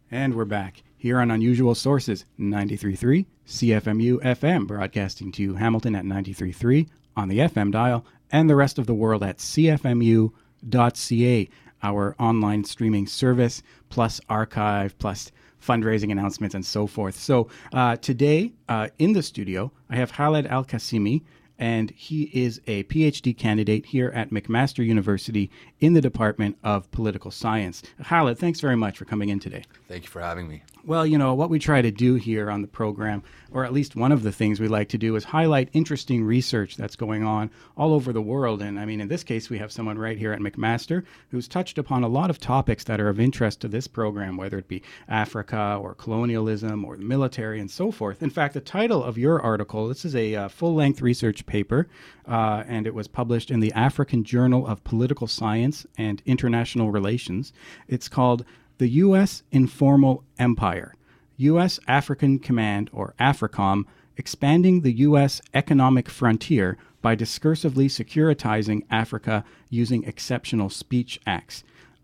And we're back here on Unusual Sources, 93.3 CFMU FM, broadcasting to Hamilton at 93.3 on the FM dial and the rest of the world at cfmu.ca, our online streaming service, plus archive, plus fundraising announcements and so forth. So today in the studio, I have Khaled Al-Qasimi, and he is a PhD candidate here at McMaster University in the Department of Political Science. Khaled, thanks very much for coming in today. Thank you for having me. Well, you know, what we try to do here on the program, or at least one of the things we like to do, is highlight interesting research that's going on all over the world. And I mean, in this case, we have someone right here at McMaster who's touched upon a lot of topics that are of interest to this program, whether it be Africa or colonialism or the military and so forth. In fact, the title of your article, this is a full-length research paper, and it was published in the African Journal of Political Science and International Relations. It's called The U.S. Informal Empire, U.S. African Command, or AFRICOM, Expanding the U.S. Economic Frontier by Discursively Securitizing Africa Using Exceptional Speech Acts.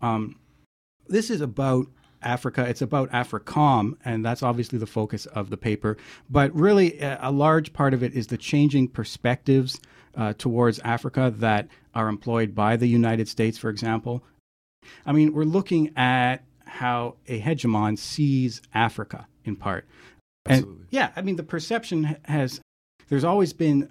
This is about Africa. It's about AFRICOM, and that's obviously the focus of the paper. But really, a large part of it is the changing perspectives towards Africa that are employed by the United States, for example. I mean, we're looking at how a hegemon sees Africa in part. Absolutely. And yeah, I mean, the perception there's always been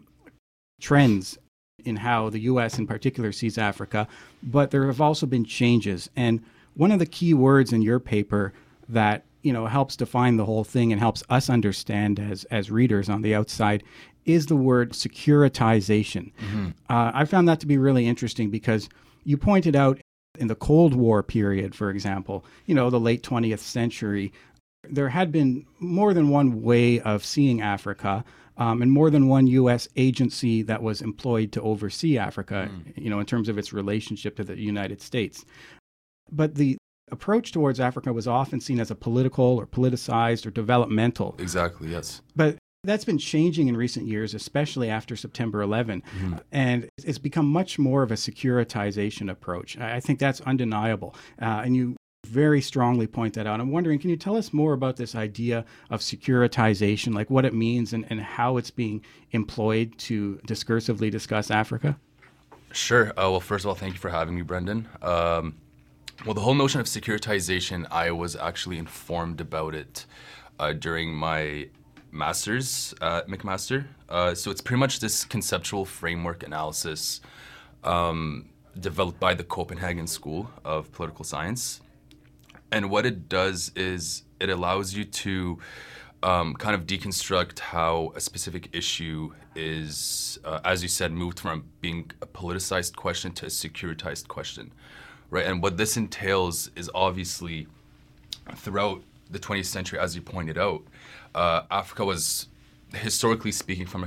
trends in how the U.S. in particular sees Africa, but there have also been changes. And one of the key words in your paper that, you know, helps define the whole thing and helps us understand as readers on the outside is the word securitization. Mm-hmm. I found that to be really interesting because you pointed out in the Cold War period, for example, you know, the late 20th century, there had been more than one way of seeing Africa, and more than one U.S. agency that was employed to oversee Africa, you know, in terms of its relationship to the United States. But the approach towards Africa was often seen as a political or politicized or developmental. Exactly, yes. But that's been changing in recent years, especially after September 11. Mm-hmm. And it's become much more of a securitization approach. I think that's undeniable. And you very strongly point that out. I'm wondering, can you tell us more about this idea of securitization, like what it means and how it's being employed to discursively discuss Africa? Sure. Well, first of all, thank you for having me, Brendan. Well, the whole notion of securitization, I was actually informed about it during my master's at McMaster. So it's pretty much this conceptual framework analysis developed by the Copenhagen School of Political Science. And what it does is it allows you to kind of deconstruct how a specific issue is, as you said, moved from being a politicized question to a securitized question, right? And what this entails is obviously throughout the 20th century, as you pointed out, Africa was, historically speaking, from a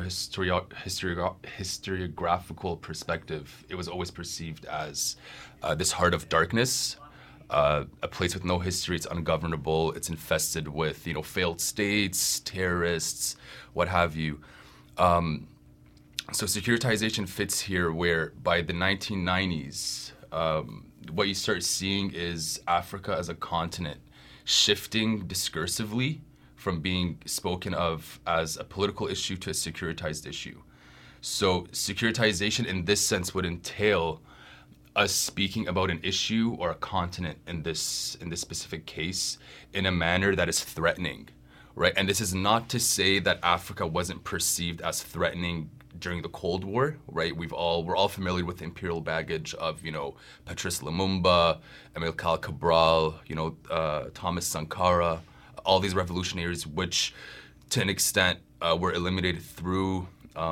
historiographical perspective, it was always perceived as this heart of darkness, a place with no history. It's ungovernable. It's infested with, you know, failed states, terrorists, what have you. So securitization fits here, where by the 1990s, what you start seeing is Africa as a continent shifting discursively from being spoken of as a political issue to a securitized issue. So securitization in this sense would entail us speaking about an issue or a continent in this specific case in a manner that is threatening, right? And this is not to say that Africa wasn't perceived as threatening during the Cold War, right? We're all familiar with the imperial baggage of, you know, Patrice Lumumba, Amilcar Cabral, you know, Thomas Sankara, all these revolutionaries, which to an extent were eliminated through,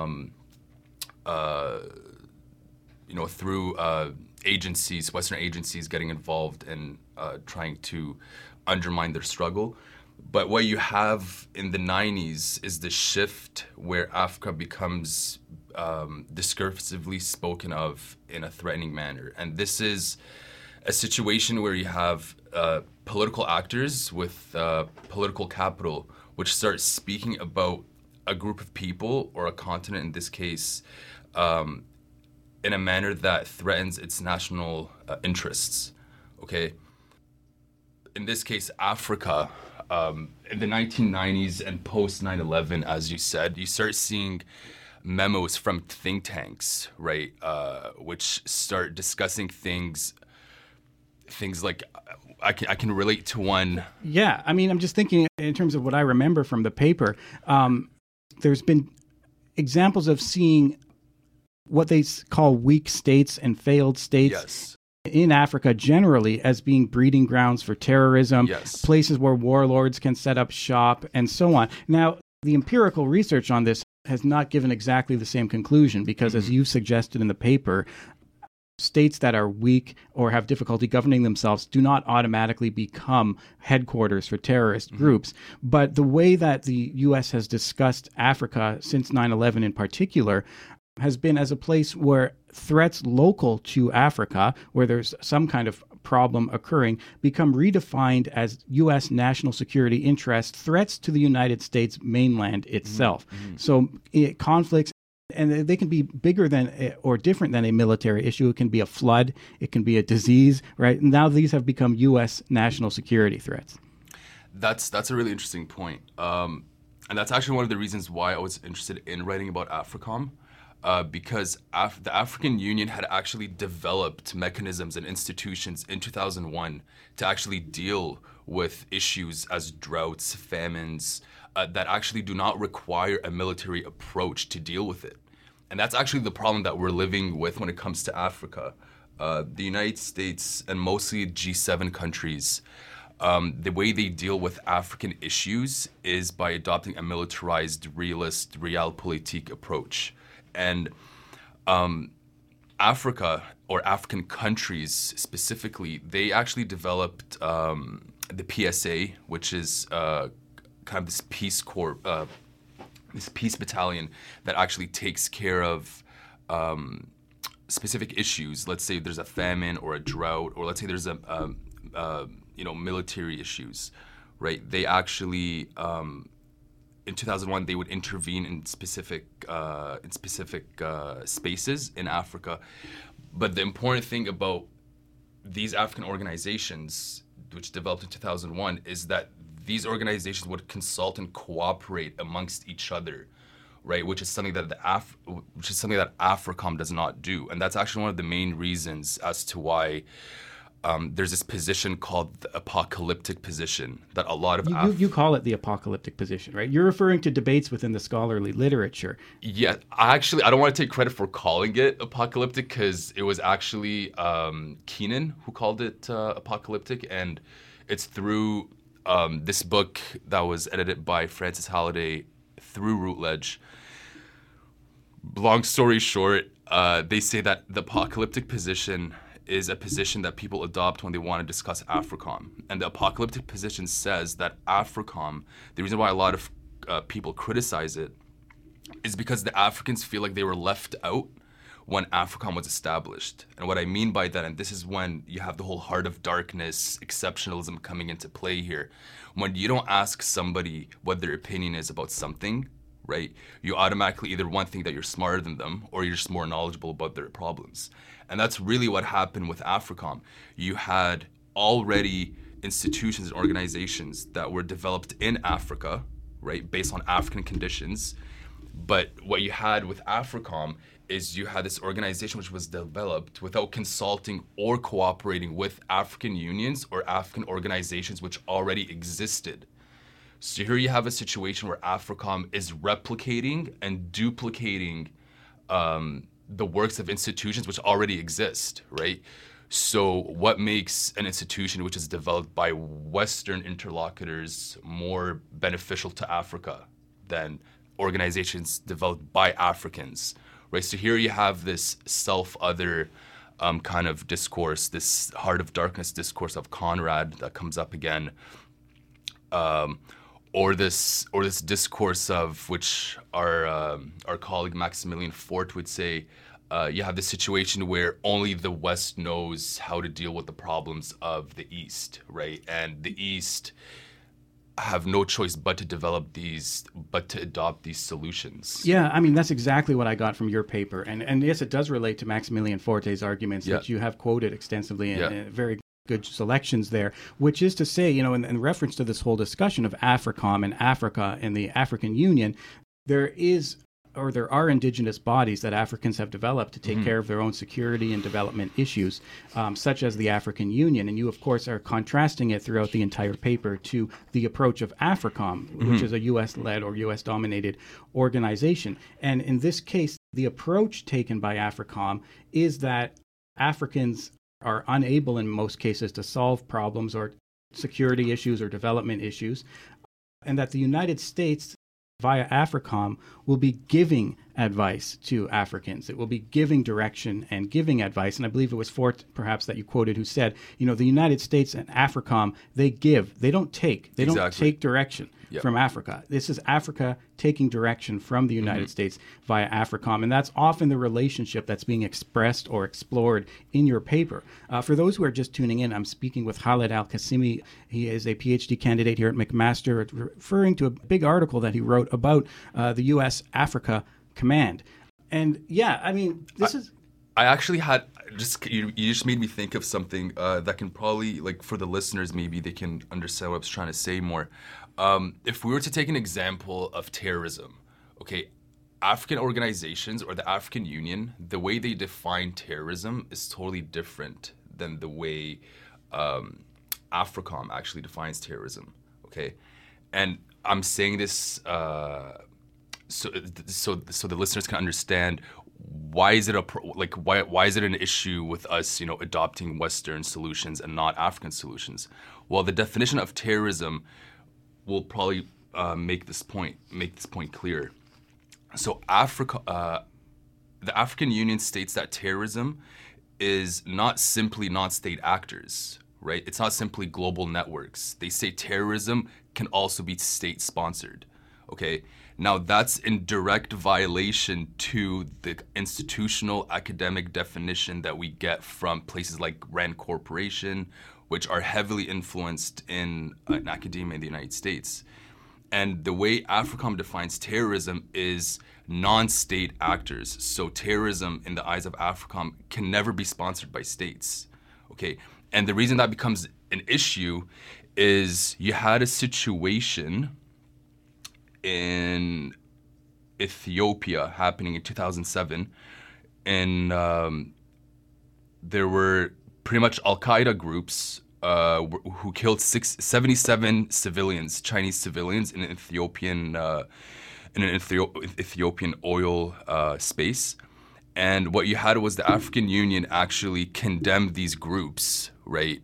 agencies, Western agencies getting involved in trying to undermine their struggle. But what you have in the 90s is the shift where Africa becomes discursively spoken of in a threatening manner. And this is a situation where you have political actors with political capital, which start speaking about a group of people or a continent in this case in a manner that threatens its national interests, okay? in this case, Africa, in the 1990s and post 9/11, as you said, you start seeing memos from think tanks, right, which start discussing things like I can relate to one. Yeah, I mean, I'm just thinking in terms of what I remember from the paper. There's been examples of seeing what they call weak states and failed states. Yes. In Africa generally as being breeding grounds for terrorism, Yes. places where warlords can set up shop, and so on. Now, the empirical research on this has not given exactly the same conclusion because, as you suggested in the paper, states that are weak or have difficulty governing themselves do not automatically become headquarters for terrorist groups. But the way that the U.S. has discussed Africa since 9/11 in particular has been as a place where threats local to Africa, where there's some kind of problem occurring, become redefined as U.S. national security interest threats to the United States mainland itself. So conflicts, and they can be bigger than or different than a military issue. It can be a flood. It can be a disease, right? Now these have become U.S. national security threats. That's a really interesting point. And that's actually one of the reasons why I was interested in writing about AFRICOM. Because the African Union had actually developed mechanisms and institutions in 2001 to actually deal with issues as droughts, famines, that actually do not require a military approach to deal with it. And that's actually the problem that we're living with when it comes to Africa. The United States and mostly G7 countries, the way they deal with African issues is by adopting a militarized, realist, realpolitik approach. And Africa, or African countries specifically, they actually developed the PSA, which is kind of this Peace Corps, this peace battalion that actually takes care of specific issues. Let's say there's a famine or a drought, or let's say there's a military issues, right? They actually in 2001, they would intervene in specific spaces in Africa. But the important thing about these African organizations, which developed in 2001, is that these organizations would consult and cooperate amongst each other, right? Which is something that AFRICOM does not do, and that's actually one of the main reasons as to why. There's this position called the apocalyptic position that a lot of... You call it the apocalyptic position, right? You're referring to debates within the scholarly literature. Yeah, I don't want to take credit for calling it apocalyptic because it was actually Keenan who called it apocalyptic, and it's through this book that was edited by Francis Halliday through Routledge. Long story short, they say that the apocalyptic position is a position that people adopt when they want to discuss AFRICOM. And the apocalyptic position says that AFRICOM, the reason why a lot of people criticize it, is because the Africans feel like they were left out when AFRICOM was established. And what I mean by that, and this is when you have the whole heart of darkness, exceptionalism coming into play here, when you don't ask somebody what their opinion is about something, right? You automatically either one think that you're smarter than them or you're just more knowledgeable about their problems. And that's really what happened with AFRICOM. You had already institutions and organizations that were developed in Africa, right, based on African conditions. But what you had with AFRICOM is you had this organization which was developed without consulting or cooperating with African unions or African organizations which already existed. So here you have a situation where AFRICOM is replicating and duplicating the works of institutions which already exist, right? So what makes an institution which is developed by Western interlocutors more beneficial to Africa than organizations developed by Africans, right? So here you have this self-other kind of discourse, this heart of darkness discourse of Conrad that comes up again, or this discourse of which our colleague Maximilian Fort would say, you have this situation where only the West knows how to deal with the problems of the East, right? And the East have no choice but to adopt these solutions. Yeah, I mean, that's exactly what I got from your paper. And yes, it does relate to Maximilian Forte's arguments that you have quoted extensively and very good selections there, which is to say, in reference to this whole discussion of AFRICOM and Africa and the African Union, there are indigenous bodies that Africans have developed to take care of their own security and development issues, such as the African Union. And you, of course, are contrasting it throughout the entire paper to the approach of AFRICOM, which is a U.S.-led or U.S.-dominated organization. And in this case, the approach taken by AFRICOM is that Africans are unable in most cases to solve problems or security issues or development issues, and that the United States via AFRICOM will be giving advice to Africans. It will be giving direction and giving advice. And I believe it was Fort, perhaps, that you quoted, who said, the United States and AFRICOM, they give, they don't take. They don't take direction from Africa. This is Africa taking direction from the United States via AFRICOM. And that's often the relationship that's being expressed or explored in your paper. For those who are just tuning in, I'm speaking with Khaled Al-Qasimi. He is a PhD candidate here at McMaster, referring to a big article that he wrote about the U.S. Africa Command. And I actually had you just made me think of something that can probably, like, for the listeners, maybe they can understand what I was trying to say more. If we were to take an example of terrorism, okay, African organizations or the African Union, the way they define terrorism is totally different than the way AFRICOM actually defines terrorism, okay? And I'm saying this so the listeners can understand why is it why is it an issue with us, adopting Western solutions and not African solutions? Well, the definition of terrorism will probably make this point clear. So the African Union states that terrorism is not simply non-state actors, right? It's not simply global networks. They say terrorism can also be state-sponsored, okay? Now, that's in direct violation to the institutional academic definition that we get from places like RAND Corporation, which are heavily influenced in academia in the United States. And the way AFRICOM defines terrorism is non-state actors. So terrorism, in the eyes of AFRICOM, can never be sponsored by states, okay? And the reason that becomes an issue is you had a situation in Ethiopia happening in 2007, and there were pretty much Al-Qaeda groups who killed 77 civilians, Chinese civilians, in an Ethiopian oil space. And what you had was the African Union actually condemned these groups, right,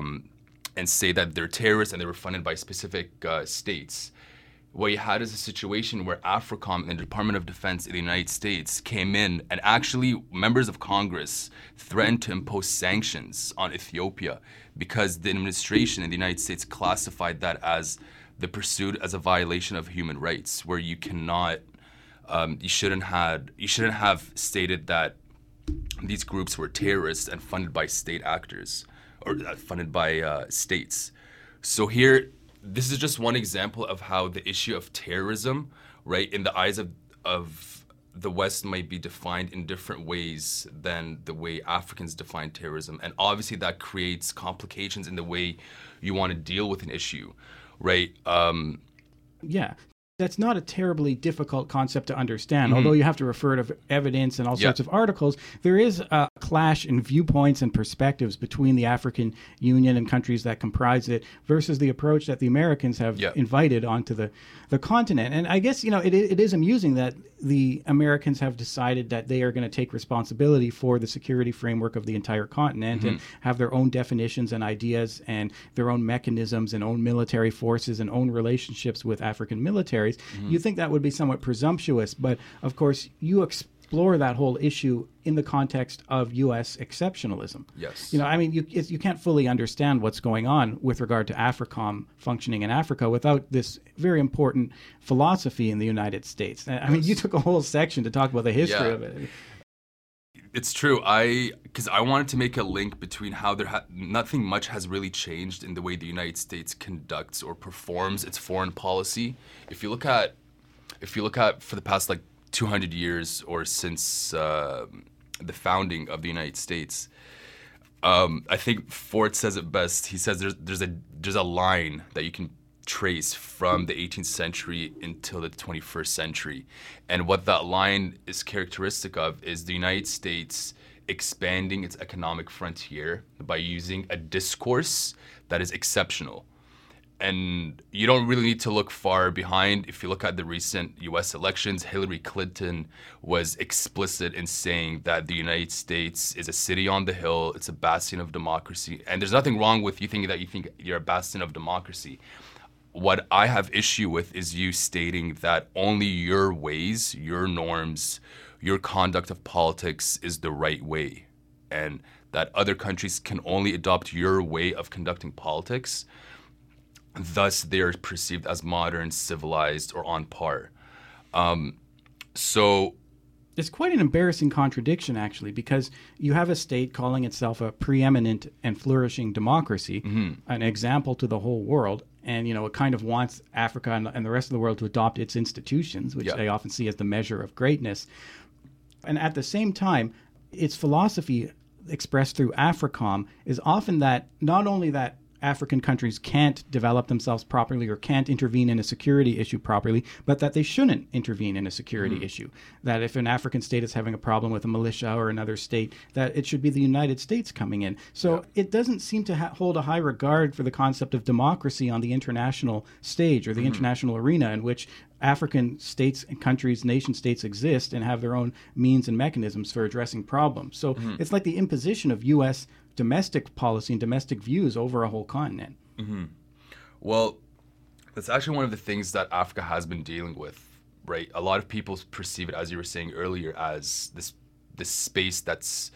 and say that they're terrorists and they were funded by specific states. What you had is a situation where AFRICOM and the Department of Defense in the United States came in, and actually members of Congress threatened to impose sanctions on Ethiopia because the administration in the United States classified that as the pursuit as a violation of human rights, where you cannot, you shouldn't have stated that these groups were terrorists and funded by state actors or funded by states. So here, this is just one example of how the issue of terrorism, right, in the eyes of the West might be defined in different ways than the way Africans define terrorism. And obviously that creates complications in the way you want to deal with an issue, right? Yeah. That's not a terribly difficult concept to understand. Although you have to refer to evidence and all sorts of articles, there is a clash in viewpoints and perspectives between the African Union and countries that comprise it versus the approach that the Americans have invited onto the continent. And I guess, it is amusing that the Americans have decided that they are going to take responsibility for the security framework of the entire continent and have their own definitions and ideas and their own mechanisms and own military forces and own relationships with African militaries. You think that would be somewhat presumptuous, but of course you explore that whole issue in the context of U.S. exceptionalism. Yes. You can't fully understand what's going on with regard to AFRICOM functioning in Africa without this very important philosophy in the United States. You took a whole section to talk about the history of it. It's true. Because I wanted to make a link between how nothing much has really changed in the way the United States conducts or performs its foreign policy. If you look at for the past 200 years or since the founding of the United States, I think Ford says it best. He says there's a line that you can trace from the 18th century until the 21st century, and what that line is characteristic of is the United States expanding its economic frontier by using a discourse that is exceptional. And you don't really need to look far behind. If you look at the recent US elections, Hillary Clinton was explicit in saying that the United States is a city on the hill, it's a bastion of democracy. And there's nothing wrong with you think you're a bastion of democracy. What I have issue with is you stating that only your ways, your norms, your conduct of politics is the right way, and that other countries can only adopt your way of conducting politics. Thus, they're perceived as modern, civilized, or on par. So It's quite an embarrassing contradiction, actually, because you have a state calling itself a preeminent and flourishing democracy, an example to the whole world, and it kind of wants Africa and the rest of the world to adopt its institutions, which they often see as the measure of greatness. And at the same time, its philosophy expressed through AFRICOM is often that not only that African countries can't develop themselves properly or can't intervene in a security issue properly, but that they shouldn't intervene in a security issue. That if an African state is having a problem with a militia or another state, that it should be the United States coming in. So it doesn't seem to hold a high regard for the concept of democracy on the international stage or the international arena in which African states and countries, nation states exist and have their own means and mechanisms for addressing problems. So it's like the imposition of U.S. domestic policy and domestic views over a whole continent. Well, that's actually one of the things that Africa has been dealing with, right? A lot of people perceive it, as you were saying earlier, as this space that's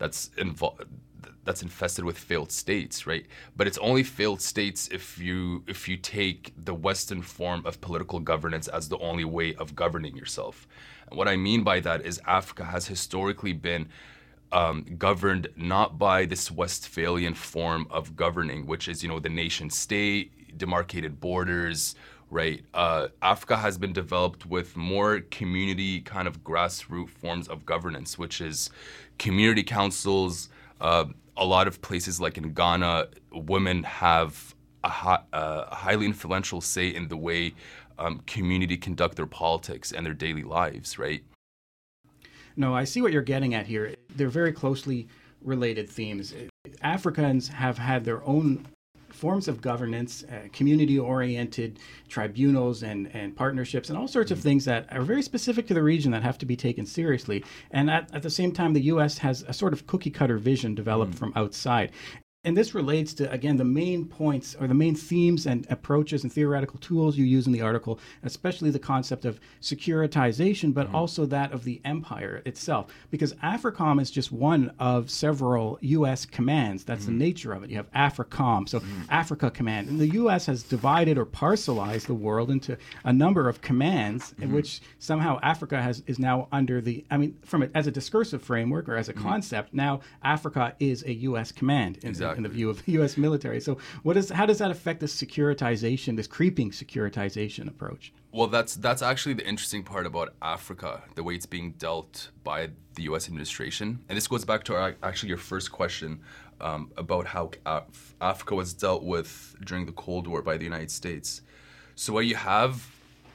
infested with failed states, right? But it's only failed states if you take the Western form of political governance as the only way of governing yourself. And what I mean by that is Africa has historically been governed not by this Westphalian form of governing, which is, the nation state, demarcated borders, right? Africa has been developed with more community kind of grassroots forms of governance, which is community councils. A lot of places like in Ghana, women have a highly influential say in the way community conduct their politics and their daily lives, right? No, I see what you're getting at here. They're very closely related themes. Africans have had their own forms of governance, community-oriented tribunals and partnerships and all sorts of things that are very specific to the region that have to be taken seriously. And at the same time, the U.S. has a sort of cookie-cutter vision developed from outside. And this relates to, again, the main points or the main themes and approaches and theoretical tools you use in the article, especially the concept of securitization, but also that of the empire itself. Because AFRICOM is just one of several U.S. commands. That's the nature of it. You have AFRICOM, so Africa Command. And the U.S. has divided or parcelized the world into a number of commands in which somehow Africa is now under as a discursive framework or as a concept, now Africa is a U.S. command. In the view of the U.S. military. So how does that affect this securitization, this creeping securitization approach? Well, that's actually the interesting part about Africa, the way it's being dealt by the U.S. administration. And this goes back to your first question about how Africa was dealt with during the Cold War by the United States. So what you have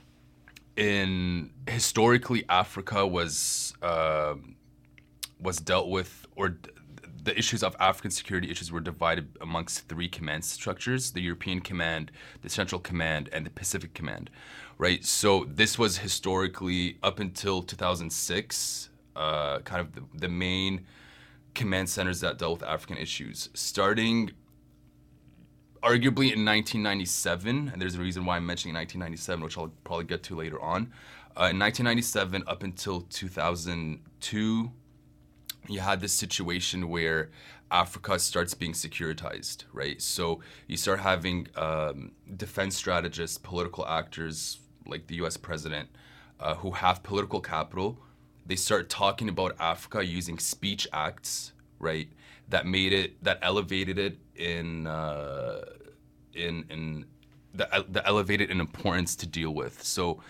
historically, Africa was dealt with, or the issues of African security issues were divided amongst three command structures: the European Command, the Central Command, and the Pacific Command, right? So this was historically, up until 2006, kind of the main command centers that dealt with African issues. Starting arguably in 1997, and there's a reason why I'm mentioning 1997, which I'll probably get to later on. In 1997 up until 2002, you had this situation where Africa starts being securitized, right? So you start having defense strategists, political actors like the U.S. president, who have political capital. They start talking about Africa using speech acts, right? That elevated it elevated in importance to deal with. So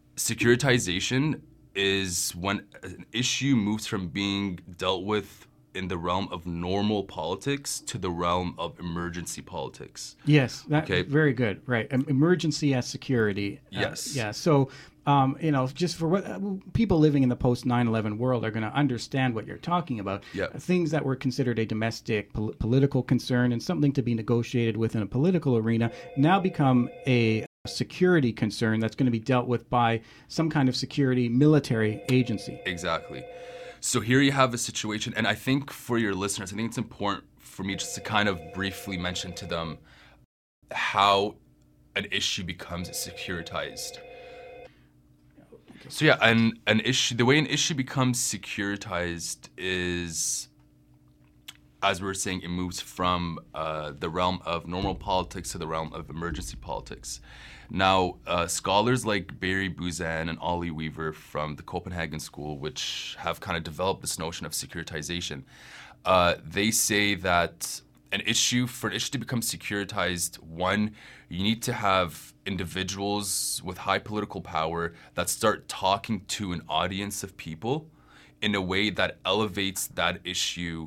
securitization is when an issue moves from being dealt with in the realm of normal politics to the realm of emergency politics. Yes, that Okay. very good. Right, emergency as security. Yes. Yeah. So, just for what people living in the post 9/11 world are going to understand what you're talking about. Yeah. Things that were considered a domestic political concern and something to be negotiated with in a political arena now become a security concern that's going to be dealt with by some kind of security military agency. Exactly. So here you have a situation, and I think for your listeners, I think it's important for me just to kind of briefly mention to them how an issue becomes securitized. So yeah, the way an issue becomes securitized is, as we were saying, it moves from the realm of normal politics to the realm of emergency politics. Now, scholars like Barry Buzan and Ollie Weaver from the Copenhagen School, which have kind of developed this notion of securitization, they say that for an issue to become securitized, one, you need to have individuals with high political power that start talking to an audience of people in a way that elevates that issue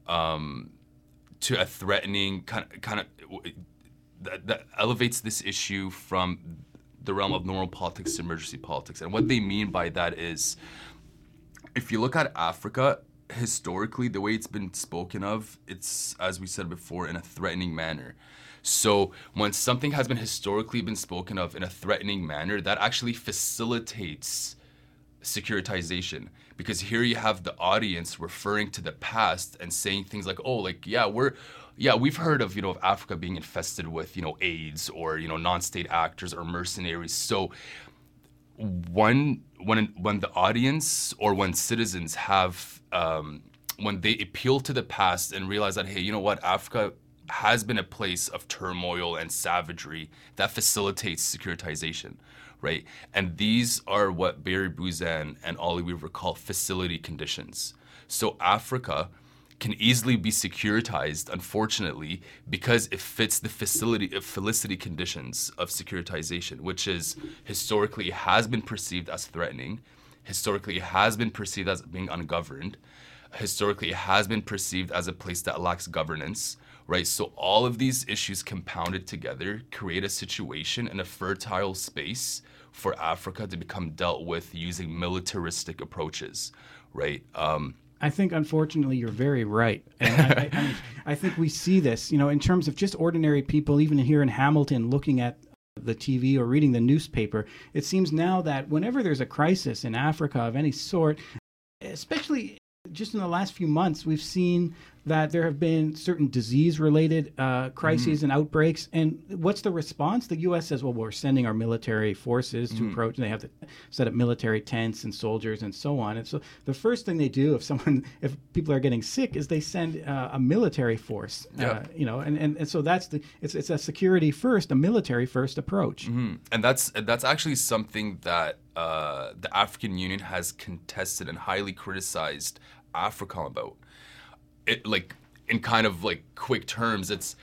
to a threatening kind of that elevates this issue from the realm of normal politics to emergency politics. And what they mean by that is, if you look at Africa, historically, the way it's been spoken of, it's, as we said before, in a threatening manner. So when something has been historically been spoken of in a threatening manner, that actually facilitates securitization, because here you have the audience referring to the past and saying things like, oh, like, we've heard of, of Africa being infested with, AIDS or, non-state actors or mercenaries. So when the audience or when citizens have, when they appeal to the past and realize that, hey, you know what, Africa has been a place of turmoil and savagery, that facilitates securitization, right? And these are what Barry Buzan and Ollie Weaver call facility conditions. So Africa can easily be securitized, unfortunately, because it fits the felicity conditions of securitization, which is historically it has been perceived as threatening, historically it has been perceived as being ungoverned, historically it has been perceived as a place that lacks governance, right? So all of these issues compounded together create a situation and a fertile space for Africa to become dealt with using militaristic approaches, right? I think, unfortunately, you're very right. And I think we see this, in terms of just ordinary people, even here in Hamilton, looking at the TV or reading the newspaper. It seems now that whenever there's a crisis in Africa of any sort, especially just in the last few months, we've seen that there have been certain disease-related crises and outbreaks. And what's the response? The U.S. says, well, we're sending our military forces to approach, and they have to set up military tents and soldiers and so on. And so the first thing they do if people are getting sick, is they send a military force, and so it's a security first, a military first approach. Mm-hmm. And that's actually something that the African Union has contested and highly criticized AFRICOM about. It, like, in kind of like quick terms, it's,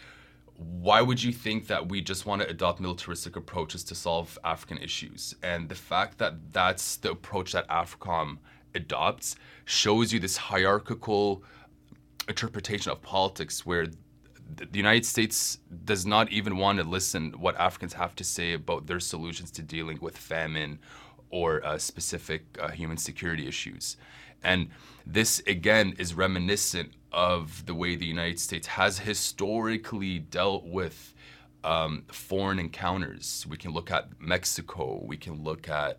why would you think that we just want to adopt militaristic approaches to solve African issues? And the fact that that's the approach that AFRICOM adopts shows you this hierarchical interpretation of politics where the United States does not even want to listen what Africans have to say about their solutions to dealing with famine or specific human security issues. And this, again, is reminiscent of the way the United States has historically dealt with foreign encounters. We can look at Mexico. We can look at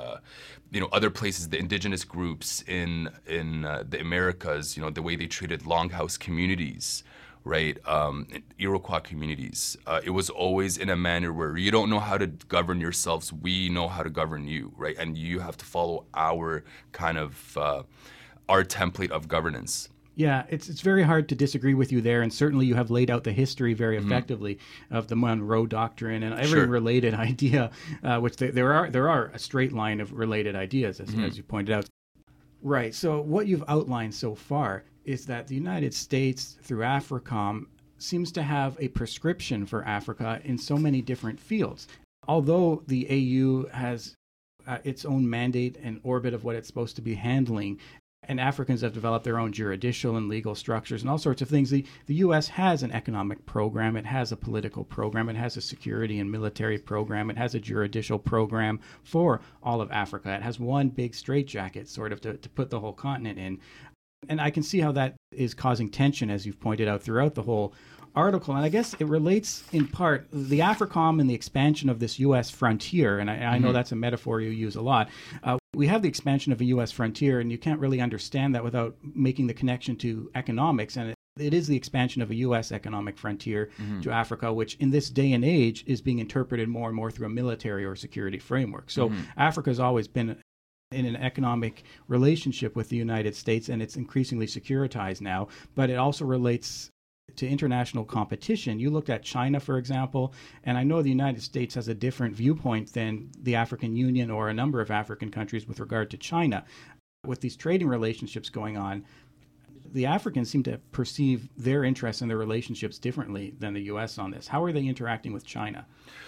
other places, the indigenous groups in the Americas. The way they treated longhouse communities, right? Iroquois communities. It was always in a manner where you don't know how to govern yourselves. We know how to govern you, right? And you have to follow our kind of our template of governance. Yeah, it's very hard to disagree with you there, and certainly you have laid out the history very effectively of the Monroe Doctrine and every related idea, which there are a straight line of related ideas, as you pointed out. Right, so what you've outlined so far is that the United States, through AFRICOM, seems to have a prescription for Africa in so many different fields. Although the AU has its own mandate and orbit of what it's supposed to be handling, and Africans have developed their own judicial and legal structures and all sorts of things. The U.S. has an economic program. It has a political program. It has a security and military program. It has a judicial program for all of Africa. It has one big straitjacket sort of to put the whole continent in. And I can see how that is causing tension, as you've pointed out, throughout the whole article. And I guess it relates in part the AFRICOM and the expansion of this U.S. frontier. And I know that's a metaphor you use a lot. We have the expansion of a U.S. frontier, and you can't really understand that without making the connection to economics. And it is the expansion of a U.S. economic frontier to Africa, which in this day and age is being interpreted more and more through a military or security framework. So Africa has always been in an economic relationship with the United States, and it's increasingly securitized now. But it also relates to international competition. You looked at China, for example, and I know the United States has a different viewpoint than the African Union or a number of African countries with regard to China. With these trading relationships going on, the Africans seem to perceive their interests and their relationships differently than the U.S. on this. How are they interacting with China?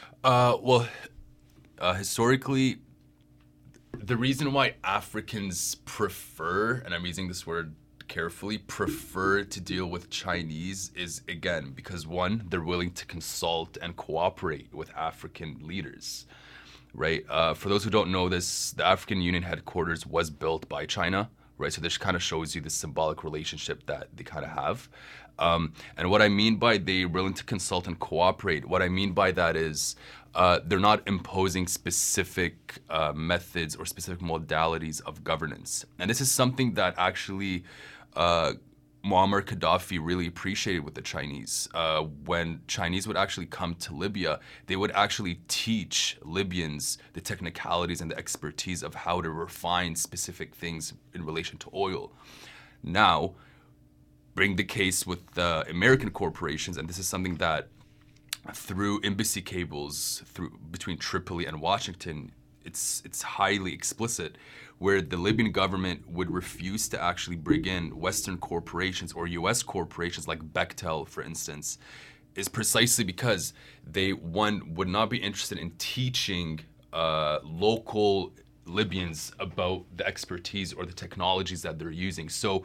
Historically, the reason why Africans prefer, and I'm using this word carefully, prefer to deal with Chinese is, again, because one, they're willing to consult and cooperate with African leaders, right? For those who don't know this, the African Union headquarters was built by China, right? So this kind of shows you the symbolic relationship that they kind of have. And what I mean by they're willing to consult and cooperate, what I mean by that is they're not imposing specific methods or specific modalities of governance. And this is something that actually Muammar Gaddafi really appreciated with the Chinese. When Chinese would actually come to Libya, they would actually teach Libyans the technicalities and the expertise of how to refine specific things in relation to oil. Now, bring the case with the American corporations, and this is something that through embassy cables between Tripoli and Washington, it's highly explicit, where the Libyan government would refuse to actually bring in Western corporations or U.S. corporations like Bechtel, for instance, is precisely because they, one, would not be interested in teaching local Libyans about the expertise or the technologies that they're using. So,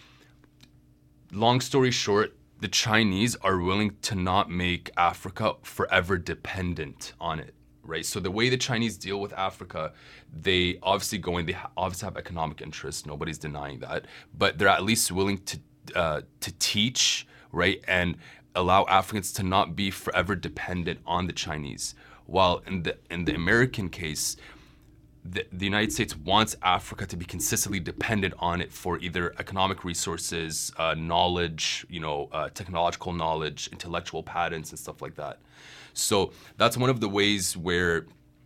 long story short, the Chinese are willing to not make Africa forever dependent on it, right? So the way the Chinese deal with Africa, they obviously they obviously have economic interests. Nobody's denying that, but they're at least willing to teach, right, and allow Africans to not be forever dependent on the Chinese. While in the American case, the United States wants Africa to be consistently dependent on it for either economic resources, knowledge, technological knowledge, intellectual patents, and stuff like that. So that's one of the ways where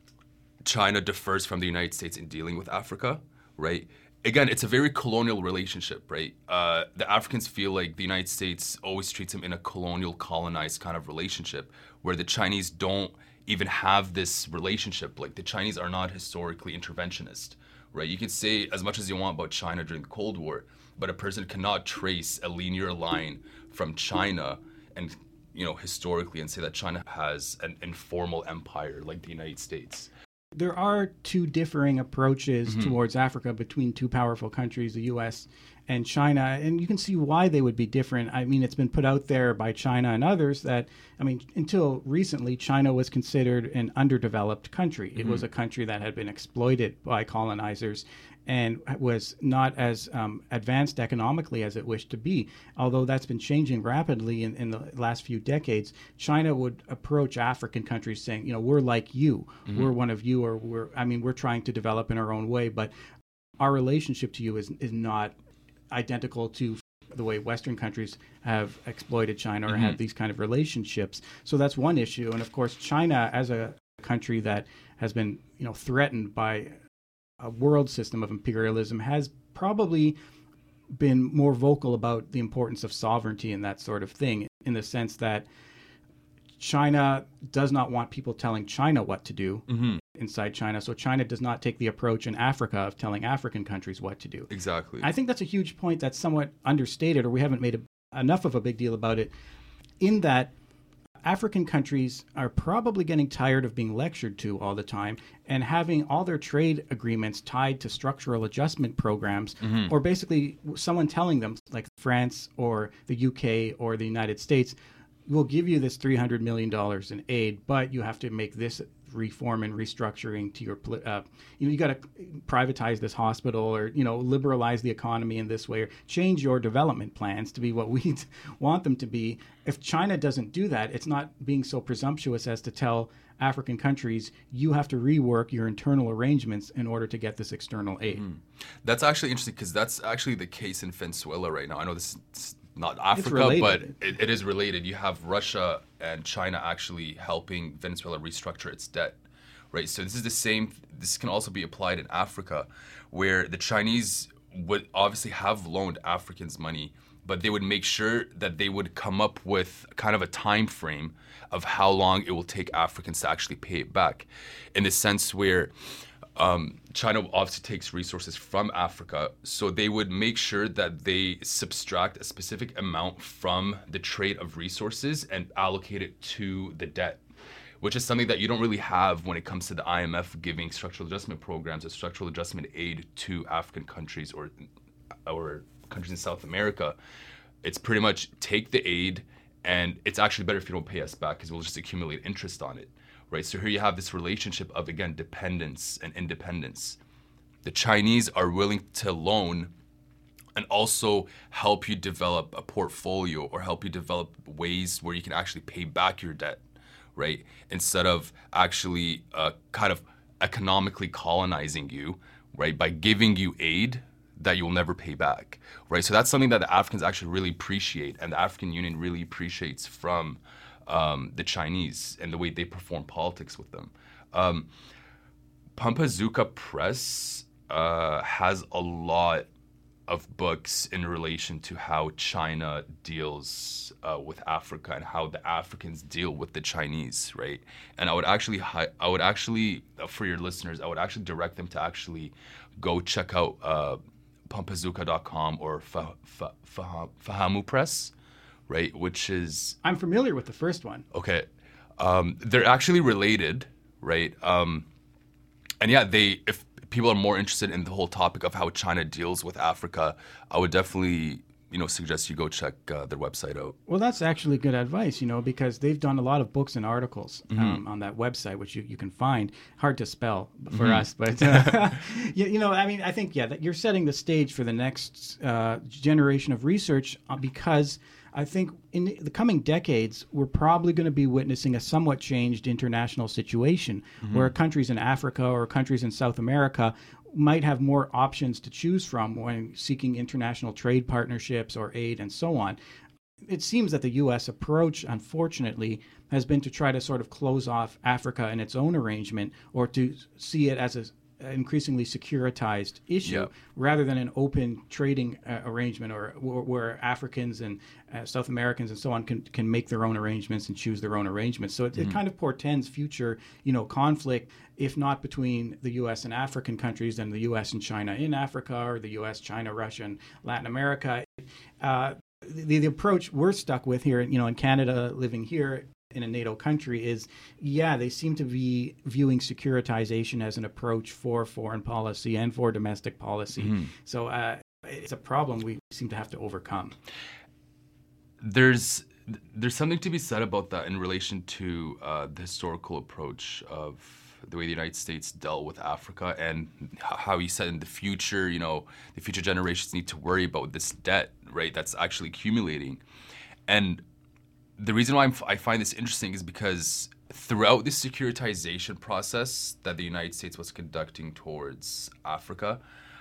China differs from the United States in dealing with Africa, right? Again, it's a very colonial relationship, right? The Africans feel like the United States always treats them in a colonial, colonized kind of relationship, where the Chinese don't even have this relationship. Like, the Chinese are not historically interventionist, right? You can say as much as you want about China during the Cold War, but a person cannot trace a linear line from China and, historically, and say that China has an informal empire like the United States. There are two differing approaches towards Africa between two powerful countries, the U.S. and China, and you can see why they would be different. I mean, it's been put out there by China and others that, until recently, China was considered an underdeveloped country. It was a country that had been exploited by colonizers and was not as advanced economically as it wished to be. Although that's been changing rapidly in the last few decades, China would approach African countries saying, we're like you, we're one of you, or we're trying to develop in our own way, but our relationship to you is not identical to the way Western countries have exploited China or have these kind of relationships. So that's one issue. And of course, China, as a country that has been, threatened by a world system of imperialism, has probably been more vocal about the importance of sovereignty and that sort of thing, in the sense that China does not want people telling China what to do inside China. So China does not take the approach in Africa of telling African countries what to do. Exactly. I think that's a huge point that's somewhat understated, or we haven't made enough of a big deal about it, in that African countries are probably getting tired of being lectured to all the time and having all their trade agreements tied to structural adjustment programs, or basically someone telling them, like France or the UK or the United States, we'll give you this $300 million in aid, but you have to make this reform and restructuring to your, you got to privatize this hospital, or, liberalize the economy in this way, or change your development plans to be what we want them to be. If China doesn't do that, it's not being so presumptuous as to tell African countries, you have to rework your internal arrangements in order to get this external aid. That's actually interesting, because that's actually the case in Venezuela right now. I know this is not Africa, but it is related. You have Russia and China actually helping Venezuela restructure its debt, right? So this is the same. This can also be applied in Africa, where the Chinese would obviously have loaned Africans money, but they would make sure that they would come up with kind of a time frame of how long it will take Africans to actually pay it back, in the sense where China obviously takes resources from Africa, so they would make sure that they subtract a specific amount from the trade of resources and allocate it to the debt, which is something that you don't really have when it comes to the IMF giving structural adjustment programs or structural adjustment aid to African countries or countries in South America. It's pretty much take the aid, and it's actually better if you don't pay us back, because we'll just accumulate interest on it. Right, so here you have this relationship of, again, dependence and independence. The Chinese are willing to loan and also help you develop a portfolio, or help you develop ways where you can actually pay back your debt, right? Instead of actually kind of economically colonizing you, right, by giving you aid that you'll never pay back, right? So that's something that the Africans actually really appreciate, and the African Union really appreciates from the Chinese and the way they perform politics with them. Pambazuka Press has a lot of books in relation to how China deals with Africa and how the Africans deal with the Chinese, right? And I would actually, for your listeners, I would actually direct them to actually go check out pambazuka.com or Fahamu Press. Right, which is... I'm familiar with the first one. Okay. They're actually related, right? And yeah, if people are more interested in the whole topic of how China deals with Africa, I would definitely, suggest you go check their website out. Well, that's actually good advice, because they've done a lot of books and articles on that website, which you can find. Hard to spell for us, but, I think, that you're setting the stage for the next generation of research, because I think in the coming decades, we're probably going to be witnessing a somewhat changed international situation, where countries in Africa or countries in South America might have more options to choose from when seeking international trade partnerships or aid and so on. It seems that the U.S. approach, unfortunately, has been to try to sort of close off Africa in its own arrangement, or to see it as an increasingly securitized issue, rather than an open trading arrangement, or where Africans and South Americans and so on can make their own arrangements and choose their own arrangements. So it kind of portends future, conflict, if not between the U.S. and African countries, then the U.S. and China in Africa, or the U.S., China, Russia, and Latin America. The approach we're stuck with here, in Canada, living here in a NATO country, is, they seem to be viewing securitization as an approach for foreign policy and for domestic policy. So it's a problem we seem to have to overcome. There's something to be said about that in relation to the historical approach of the way the United States dealt with Africa, and how you said in the future, the future generations need to worry about this debt, right, that's actually accumulating. And the reason why I find this interesting is because throughout the securitization process that the United States was conducting towards Africa,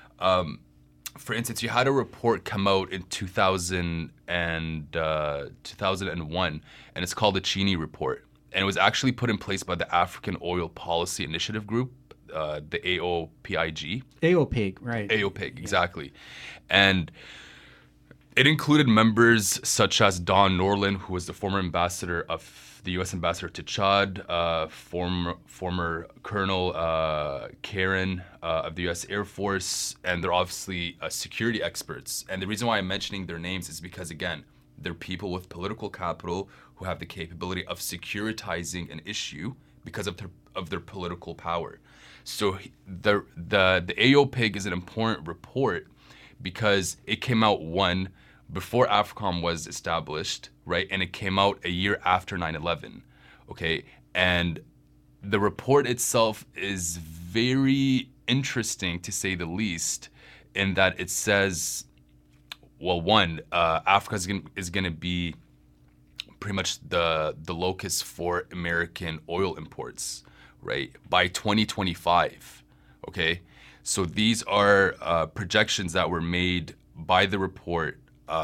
for instance, you had a report come out in 2001, and it's called the Cheney Report. And it was actually put in place by the African Oil Policy Initiative Group, the AOPIG. AOPIG, right. AOPIG, exactly. And it included members such as Don Norland, who was the former ambassador of the U.S. ambassador to Chad, former Colonel Karen of the U.S. Air Force, and they're obviously security experts. And the reason why I'm mentioning their names is because, again, they're people with political capital who have the capability of securitizing an issue because of their political power. So the AOPIG is an important report because it came out before AFRICOM was established, right? And it came out a year after 9/11, okay? And the report itself is very interesting, to say the least, in that it says, well, Africa is going to be pretty much the locus for American oil imports, right, by 2025, okay? So these are projections that were made by the report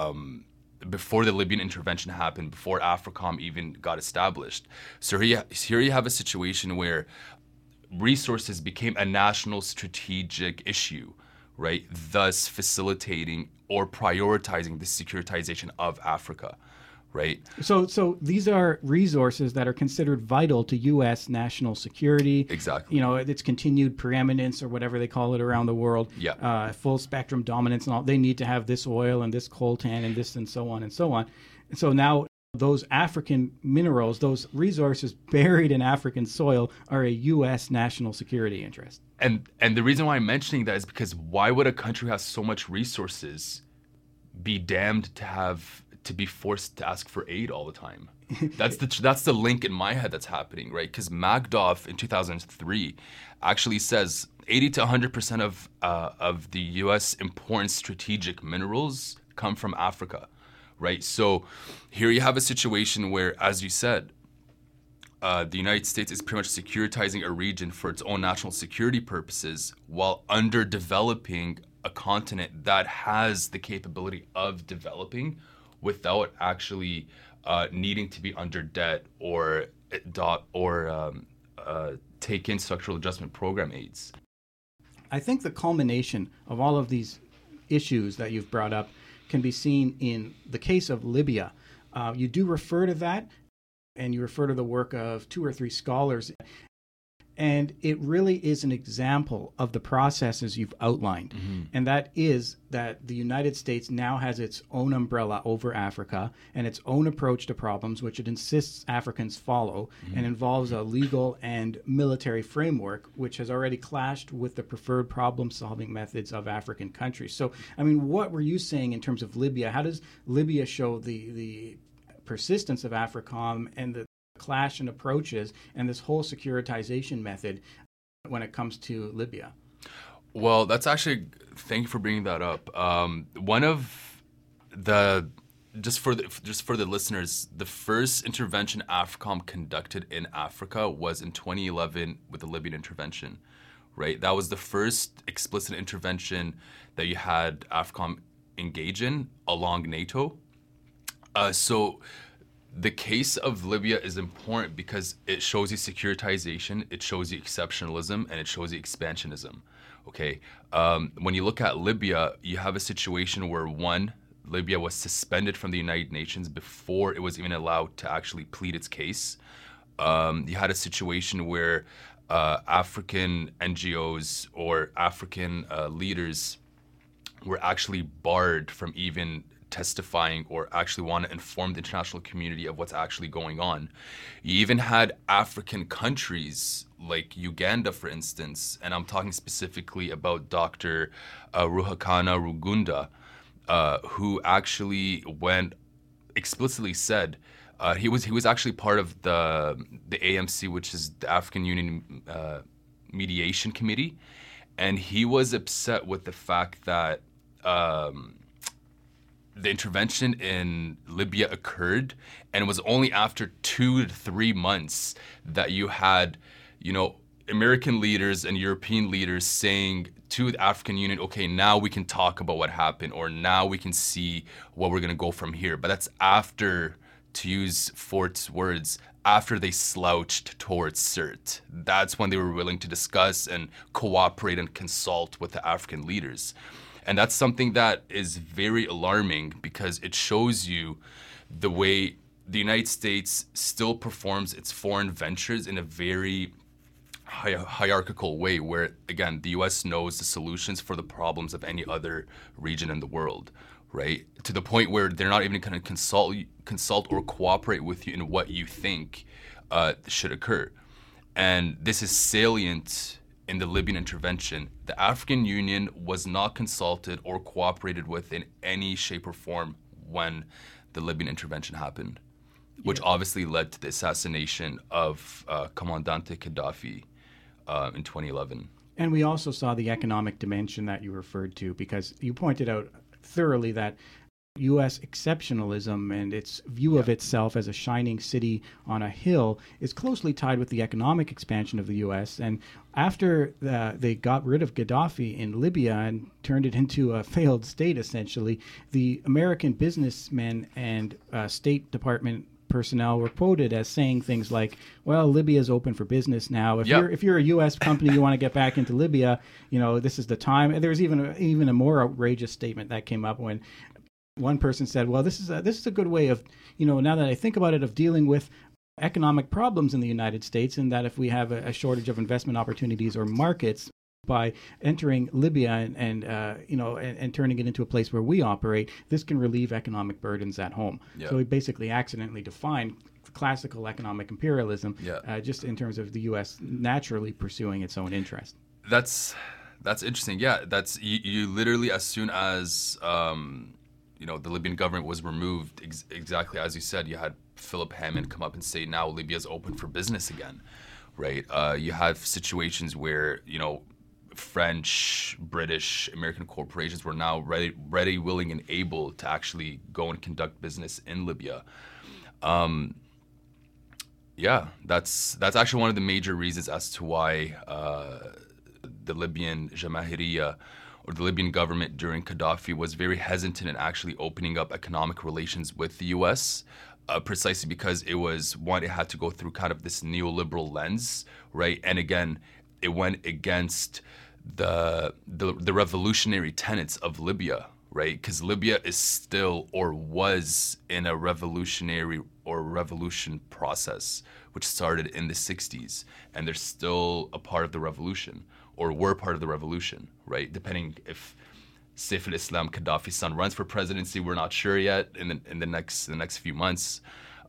before the Libyan intervention happened, before AFRICOM even got established. So here you have a situation where resources became a national strategic issue, right? Thus facilitating or prioritizing the securitization of Africa, right? So these are resources that are considered vital to U.S. national security. Exactly. You know, its continued preeminence or whatever they call it around the world. Yeah. Full spectrum dominance and all. They need to have this oil and this coltan and this and so on and so on. And so now those African minerals, those resources buried in African soil, are a U.S. national security interest. And the reason why I'm mentioning that is because why would a country have so much resources be damned to be forced to ask for aid all the time? That's the link in my head that's happening, right? Because Magdoff in 2003 actually says 80 to 100% of the U.S. important strategic minerals come from Africa, right? So here you have a situation where, as you said, the United States is pretty much securitizing a region for its own national security purposes while underdeveloping a continent that has the capability of developing without actually needing to be under debt or take in structural adjustment program aids. I think the culmination of all of these issues that you've brought up can be seen in the case of Libya. You do refer to that, and you refer to the work of 2 or 3 scholars. And it really is an example of the processes you've outlined. Mm-hmm. And that is that the United States now has its own umbrella over Africa and its own approach to problems, which it insists Africans follow, mm-hmm. and involves a legal and military framework, which has already clashed with the preferred problem-solving methods of African countries. So, I mean, what were you saying in terms of Libya? How does Libya show the persistence of AFRICOM and the clash in approaches and this whole securitization method when it comes to Libya? Well, that's actually, thank you for bringing that up. One of the, just for the listeners, the first intervention AFRICOM conducted in Africa was in 2011 with the Libyan intervention, right? That was the first explicit intervention that you had AFRICOM engage in along NATO. So the case of Libya is important because it shows you securitization, it shows you exceptionalism, and it shows you expansionism. Okay, when you look at Libya, you have a situation where Libya was suspended from the United Nations before it was even allowed to actually plead its case. You had a situation where African NGOs or African leaders were actually barred from even testifying or actually want to inform the international community of what's actually going on. You even had African countries like Uganda, for instance, and I'm talking specifically about Dr. Ruhakana Rugunda, who actually explicitly said he was actually part of the AMC, which is the African Union Mediation Committee, and he was upset with the fact that the intervention in Libya occurred, and it was only after 2 to 3 months that you had, American leaders and European leaders saying to the African Union, okay, now we can talk about what happened, or now we can see what we're going to go from here. But that's after, to use Fort's words, after they slouched towards CERT. That's when they were willing to discuss and cooperate and consult with the African leaders. And that's something that is very alarming because it shows you the way the United States still performs its foreign ventures in a very hierarchical way where, again, the U.S. knows the solutions for the problems of any other region in the world, right? To the point where they're not even going to consult or cooperate with you in what you think should occur. And this is salient in the Libyan intervention. The African Union was not consulted or cooperated with in any shape or form when the Libyan intervention happened, which obviously led to the assassination of Commandante Gaddafi in 2011. And we also saw the economic dimension that you referred to, because you pointed out thoroughly that U.S. exceptionalism and its view of itself as a shining city on a hill is closely tied with the economic expansion of the U.S. And after they got rid of Gaddafi in Libya and turned it into a failed state, essentially, the American businessmen and State Department personnel were quoted as saying things like, well, Libya is open for business now. If you're a U.S. company, you want to get back into Libya, this is the time. And there was even a more outrageous statement that came up when one person said, well, this is a good way of, now that I think about it, of dealing with economic problems in the United States, and that if we have a shortage of investment opportunities or markets, by entering Libya and turning it into a place where we operate, this can relieve economic burdens at home. Yeah. So we basically accidentally defined classical economic imperialism, just in terms of the U.S. naturally pursuing its own interest. That's interesting. Yeah, that's you literally, as soon as the Libyan government was removed, exactly as you said, you had Philip Hammond come up and say, now Libya's open for business again, right? You have situations where, French, British, American corporations were now ready, willing, and able to actually go and conduct business in Libya. That's actually one of the major reasons as to why the Libyan Jamahiriya, or the Libyan government during Gaddafi, was very hesitant in actually opening up economic relations with the U.S., precisely because it had to go through kind of this neoliberal lens, right? And again, it went against the revolutionary tenets of Libya, right? Because Libya is still, or was, in a revolution process, which started in the 60s, and they're still a part of the revolution, or were part of the revolution, right? Depending if Saif al-Islam, Gaddafi's son, runs for presidency, we're not sure yet in the next few months.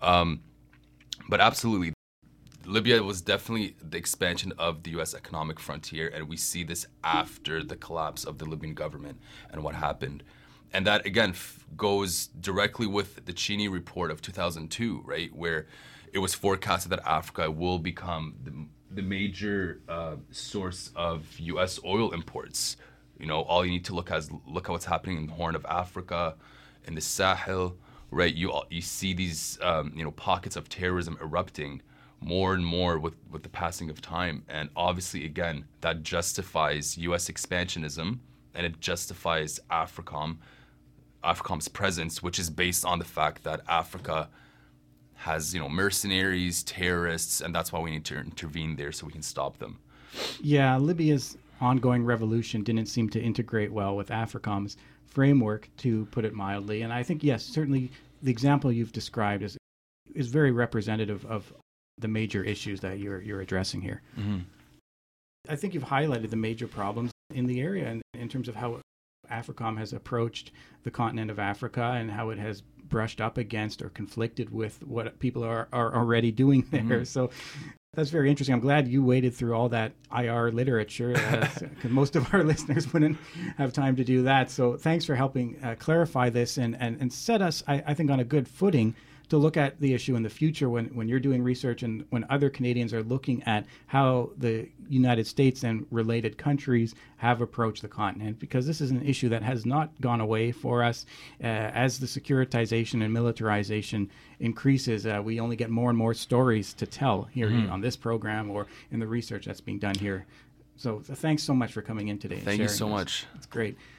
But absolutely, Libya was definitely the expansion of the U.S. economic frontier, and we see this after the collapse of the Libyan government and what happened. And that, again, goes directly with the Cheney report of 2002, right, where it was forecasted that Africa will become the major source of U.S. oil imports. All you need to look at what's happening in the Horn of Africa, in the Sahel, right? You see these pockets of terrorism erupting more and more with the passing of time. And obviously, again, that justifies U.S. expansionism, and it justifies AFRICOM's presence, which is based on the fact that Africa has, mercenaries, terrorists, and that's why we need to intervene there so we can stop them. Yeah, Libya's ongoing revolution didn't seem to integrate well with AFRICOM's framework, to put it mildly. And I think, yes, certainly the example you've described is very representative of the major issues that you're addressing here. Mm-hmm. I think you've highlighted the major problems in the area, and in terms of how AFRICOM has approached the continent of Africa and how it has brushed up against or conflicted with what people are already doing there. Mm-hmm. So that's very interesting. I'm glad you waded through all that IR literature, because most of our listeners wouldn't have time to do that. So thanks for helping clarify this and set us, I think, on a good footing to look at the issue in the future when you're doing research and when other Canadians are looking at how the United States and related countries have approached the continent, because this is an issue that has not gone away for us. As the securitization and militarization increases, we only get more and more stories to tell here on this program or in the research that's being done here. So thanks so much for coming in today. Thank you so much. It's great.